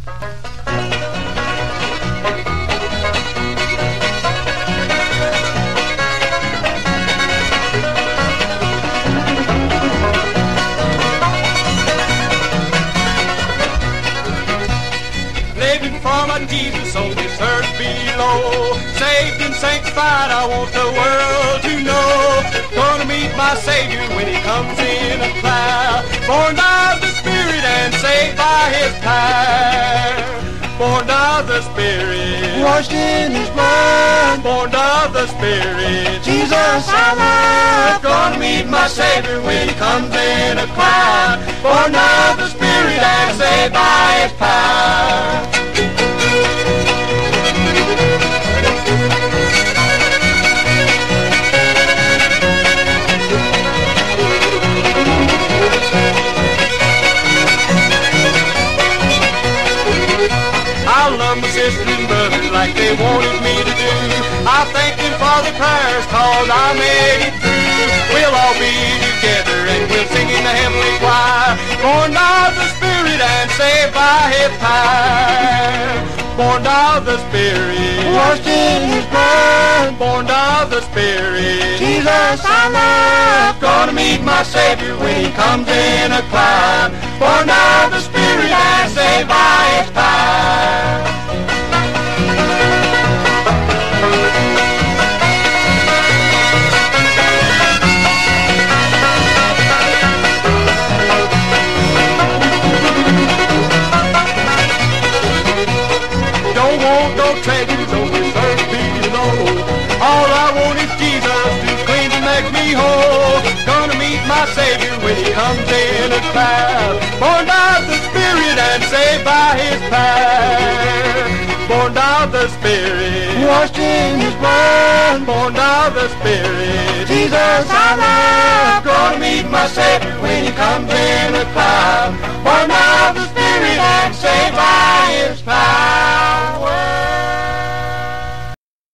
Living for my Jesus on this earth below. Saved and sanctified, I want the world to know. Gonna meet my Savior when He comes in a cloud. Born of the Spirit and saved by His power. Born of the Spirit, washed in His blood. Born of the Spirit, Jesus I love. Gonna meet my Savior when He comes in a cloud. Born of the Spirit and saved by His power. I love my sisters and brothers like they wanted me to do. I thank them for the prayers cause I made it through. We'll all be together and we'll sing in the heavenly choir. Born of the Spirit and saved by His power. Born of the Spirit, washed in His blood. Born of the Spirit, Jesus I love. Gonna meet my Savior when He comes in a cloud. Born of the Spirit and saved by His power. Don't want no treasures on this earth below. All I want is Jesus to clean and make me whole. Gonna meet my Savior when He comes in a cloud. Born of the Spirit and saved by His power. Born of the Spirit, washed in His blood. Born of the Spirit, Jesus I love. Gonna meet my Savior when He comes in a cloud. Born of the